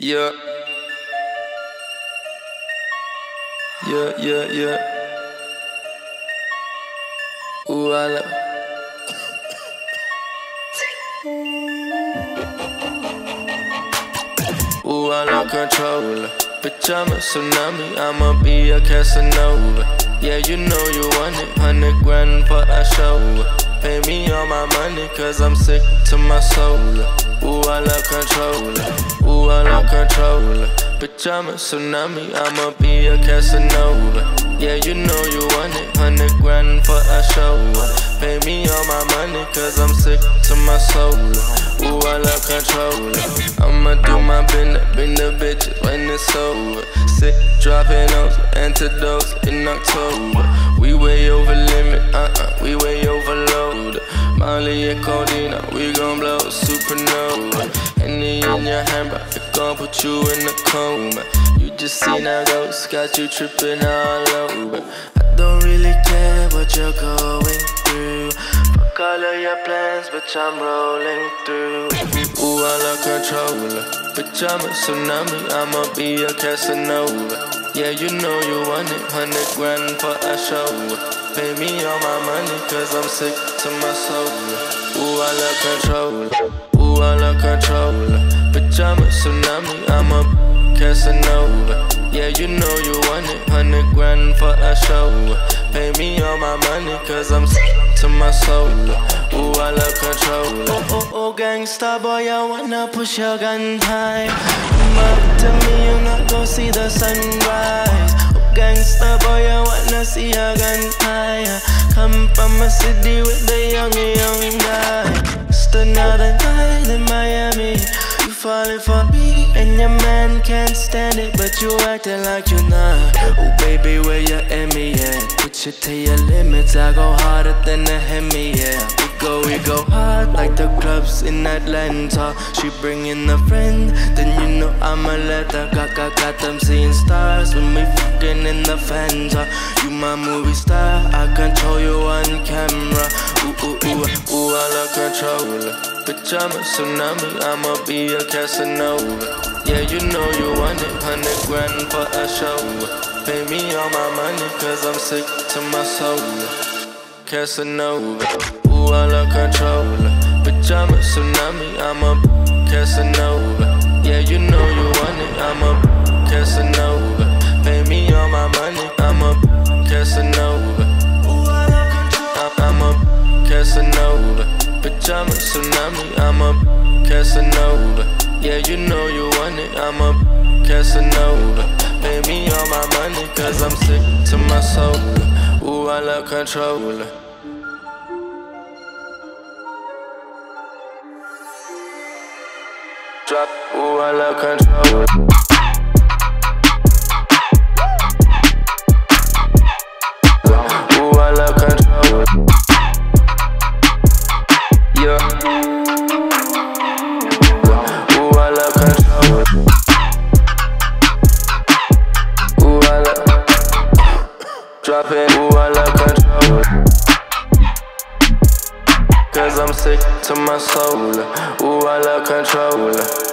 Yeah. Yeah. Ooh, I love. Ooh, I love controller. Bitch, I'm a tsunami, I'ma be a Casanova. Yeah, you know you want it, 100 grand for a show. Pay me all my money, cause I'm sick to my soul. Ooh, I love controller. Ooh, I love controller. Bitch, I'm a tsunami, I'ma be a Casanova. Yeah, you know you want it, 100 grand for a show. Pay me all my money, cause I'm sick to my soul. Ooh, I love controller. I'ma do my business, bring the bitches when it's over. Sick, dropping those antidotes in October. We way over limit, we way overload. Molly and codeine, we gon' blow supernova. Henny in your hand, bro, it gon' put you in a coma. You just seen a ghost, got you tripping all over. I don't really care what you're going through. Fuck all of your plans, bitch, I'm rolling through. Ooh, I love controller. Bitch, I'm a tsunami, I'ma be a Casanova. Yeah, you know you want it, 100 grand for a show. Pay me all my money, cause I'm sick to my soul. Ooh, I love controller. Ooh, I love controller. Bitch, I'm a tsunami, I'm a Casanova. Yeah, you know you want it, 100 grand for a show. Pay me all my money, cause I'm sick to my soul. Ooh, I love controller. Oh, gangsta boy, I wanna push your gun high. But tell me you're not gon' see the sunrise. Oh, gangsta boy, I wanna see your gun high. Come from a city with the young guy. Just another night in Miami. You falling for me, and your man can't stand it, but you acting like you're not. Oh baby, where your Emmy at? Push it to your limits, I go harder than a Hemi, yeah. We go hard like the clubs in Atlanta. She bring in a friend, then you know I'ma let her. Got them seeing stars when we fucking in the Fanta. You my movie star, I control you on camera. Ooh, I love controller. Bitch, I'm a tsunami, I'ma be a Casanova. Yeah, you know you want it, 100 grand for a show. Pay me all my money, cause I'm sick to my soul. Casanova. Ooh, I love controller. Bitch, I'm a tsunami, I'm a Casanova. Yeah, you know you want it, I'm a Casanova. Pay me all my money, I'm a Casanova. I'm a Casanova. Bitch, I'm a tsunami, I'm a Casanova. Yeah, you know you want it, I'm a Casanova. Pay me all my money, cause I'm sick to my soul. Ooh, I love controller. Drop, ooh, I love controller. Ooh, I love controller. Yeah. Ooh, I love controller. Ooh, I love. Drop it, ooh, I love controller. Cause I'm sick to my soul. Ooh, I love controller.